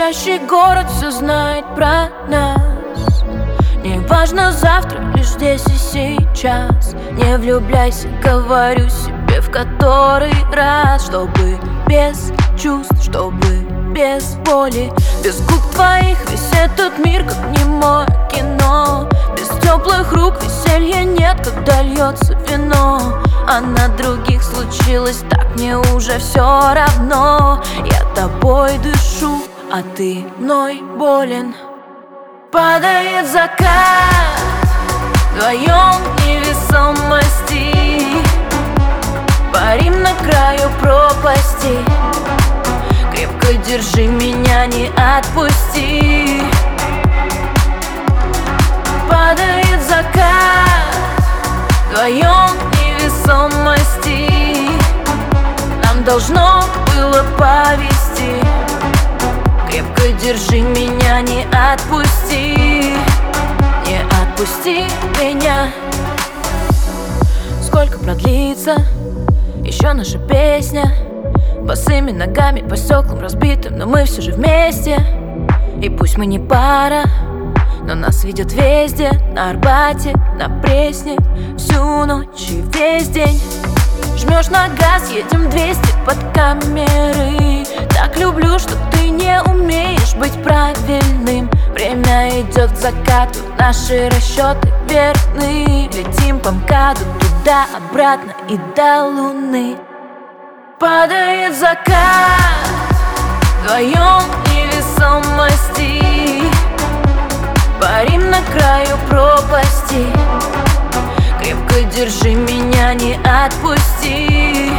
Спящий город все знает про нас. Не важно завтра, лишь здесь и сейчас. Не влюбляйся, говорю себе в который раз. Чтобы без чувств, чтобы без боли. Без губ твоих весь этот мир как немое кино. Без теплых рук веселья нет, когда льется вино. А на других случилось так, мне уже все равно. Я тобой дышу, а ты мной болен. Падает закат вдвоем невесомости. Парим на краю пропасти. Крепко держи меня, не отпусти. Падает закат вдвоем невесомости. Нам должно было повезти. Крепко держи меня, не отпусти. Не отпусти меня. Сколько продлится еще наша песня? Босыми ногами по стеклам разбитым, но мы все же вместе. И пусть мы не пара, но нас видят везде. На Арбате, на Пресне, всю ночь и весь день. Жмешь на газ, едем 200 под камеры. Так люблю, что ты не умеешь быть правильным. Время идет к закату, наши расчеты верны. Летим по МКАДу туда-обратно и до Луны. Падает закат вдвоем невесомости. Парим на краю пропасти. Крепко держи меня, не отпусти.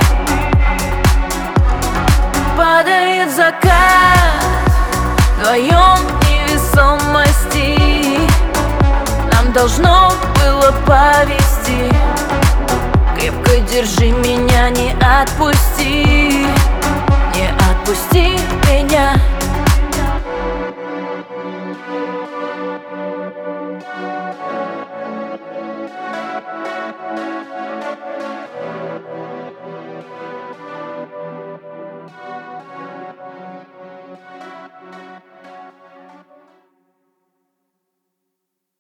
Падает закат вдвоем невесомости. Нам должно было повезти. Крепко держи меня, не отпусти. Не отпусти меня.